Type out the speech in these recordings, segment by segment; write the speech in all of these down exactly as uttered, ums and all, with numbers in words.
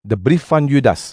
De brief van Judas.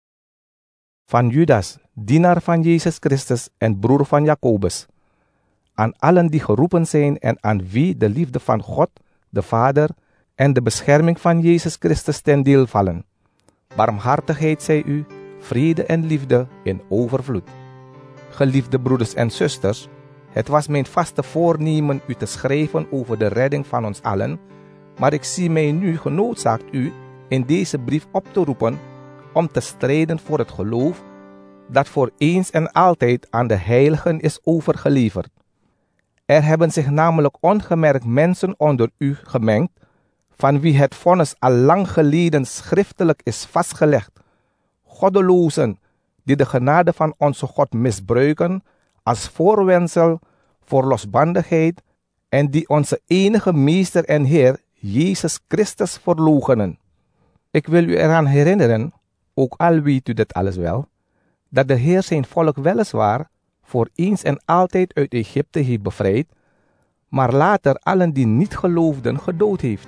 Van Judas, dienaar van Jezus Christus en broer van Jacobus. Aan allen die geroepen zijn en aan wie de liefde van God, de Vader, en de bescherming van Jezus Christus ten deel vallen. Barmhartigheid zij u, vrede en liefde in overvloed. Geliefde broeders en zusters, het was mijn vaste voornemen u te schrijven over de redding van ons allen, maar ik zie mij nu genoodzaakt u in deze brief op te roepen om te strijden voor het geloof dat voor eens en altijd aan de heiligen is overgeleverd. Er hebben zich namelijk ongemerkt mensen onder u gemengd, van wie het vonnis al lang geleden schriftelijk is vastgelegd, goddelozen die de genade van onze God misbruiken als voorwendsel voor losbandigheid en die onze enige meester en Heer Jezus Christus verloochenen. Ik wil u eraan herinneren, ook al weet u dit alles wel, dat de Heer zijn volk weliswaar voor eens en altijd uit Egypte heeft bevrijd, maar later allen die niet geloofden gedood heeft.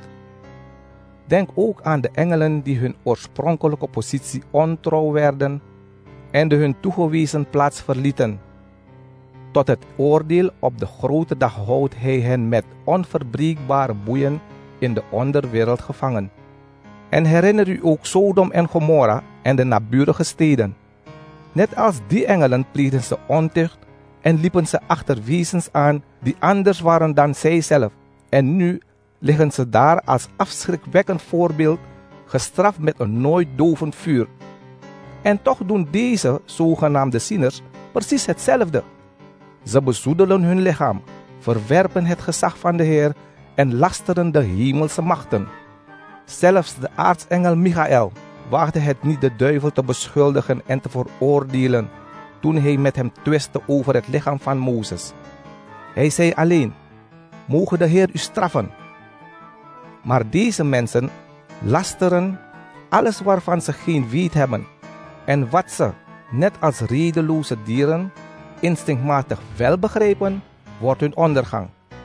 Denk ook aan de engelen die hun oorspronkelijke positie ontrouw werden en de hun toegewezen plaats verlieten. Tot het oordeel op de grote dag houdt hij hen met onverbreekbare boeien in de onderwereld gevangen. En herinner u ook Sodom en Gomorra en de naburige steden. Net als die engelen pleegden ze ontucht en liepen ze achter wezens aan die anders waren dan zijzelf. En nu liggen ze daar als afschrikwekkend voorbeeld, gestraft met een nooit dovend vuur. En toch doen deze zogenaamde zieners precies hetzelfde. Ze bezoedelen hun lichaam, verwerpen het gezag van de Heer en lasteren de hemelse machten. Zelfs de aartsengel Michael waagde het niet de duivel te beschuldigen en te veroordelen toen hij met hem twistte over het lichaam van Mozes. Hij zei alleen: moge de Heer u straffen. Maar deze mensen lasteren alles waarvan ze geen weet hebben en wat ze, net als redeloze dieren, instinctmatig wel begrijpen, wordt hun ondergang.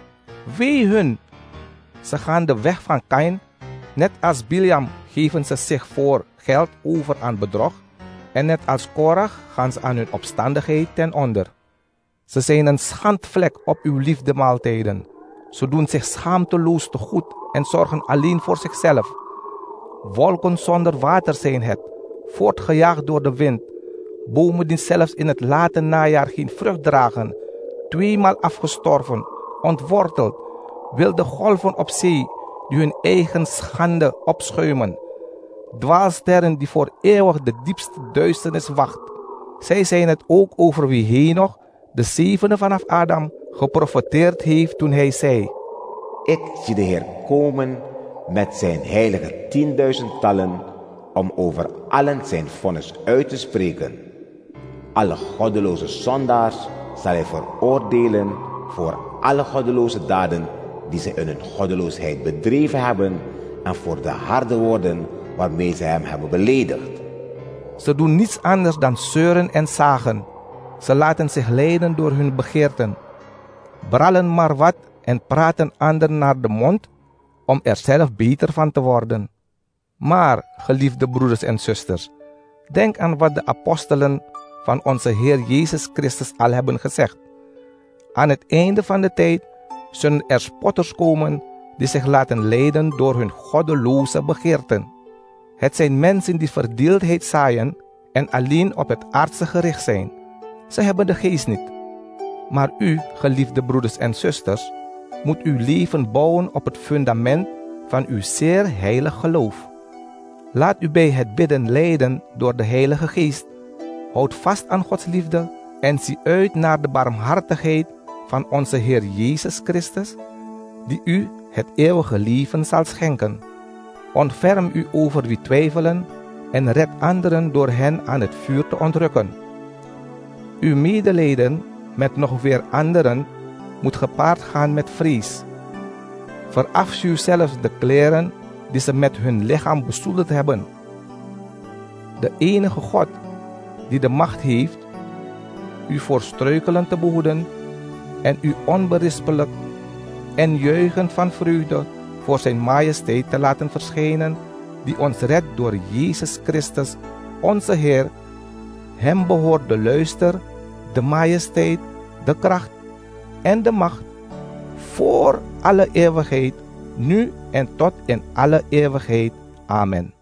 Wee hun! Ze gaan de weg van Kain, net als Biliam geven ze zich voor geld over aan bedrog, en net als Korach gaan ze aan hun opstandigheid ten onder. Ze zijn een schandvlek op uw liefdemaaltijden. Ze doen zich schaamteloos te goed en zorgen alleen voor zichzelf. Wolken zonder water zijn het, voortgejaagd door de wind. Bomen die zelfs in het late najaar geen vrucht dragen, tweemaal afgestorven, ontworteld, wilde golven op zee die hun eigen schande opschuimen. Dwaalsterren die voor eeuwig de diepste duisternis wacht. Zij zijn het ook over wie Henoch, de zevende vanaf Adam, geprofeteerd heeft toen hij zei: ik zie de Heer komen met zijn heilige tienduizendtallen om over allen zijn vonnis uit te spreken. Alle goddeloze zondaars zal hij veroordelen voor alle goddeloze daden die zij in hun goddeloosheid bedreven hebben en voor de harde woorden waarmee zij hem hebben beledigd. Ze doen niets anders dan zeuren en zagen. Ze laten zich leiden door hun begeerten, brallen maar wat en praten anderen naar de mond om er zelf beter van te worden. Maar, geliefde broeders en zusters, denk aan wat de apostelen van onze Heer Jezus Christus al hebben gezegd. Aan het einde van de tijd zullen er spotters komen die zich laten leiden door hun goddeloze begeerten. Het zijn mensen die verdeeldheid zaaien en alleen op het aardse gericht zijn. Ze hebben de geest niet. Maar u, geliefde broeders en zusters, moet uw leven bouwen op het fundament van uw zeer heilig geloof. Laat u bij het bidden leiden door de Heilige Geest. Houd vast aan Gods liefde en zie uit naar de barmhartigheid van onze Heer Jezus Christus, die u het eeuwige leven zal schenken. Ontferm u over wie twijfelen en red anderen door hen aan het vuur te ontrukken. Uw medelijden met nog weer anderen moet gepaard gaan met vrees. Verafschuw zelfs de kleren die ze met hun lichaam bezoedeld hebben. De enige God die de macht heeft u voor struikelen te behoeden en u onberispelijk en juichend van vreugde voor zijn majesteit te laten verschijnen die ons redt door Jezus Christus, onze Heer. Hem behoort de luister, de majesteit, de kracht en de macht voor alle eeuwigheid, nu en tot in alle eeuwigheid. Amen.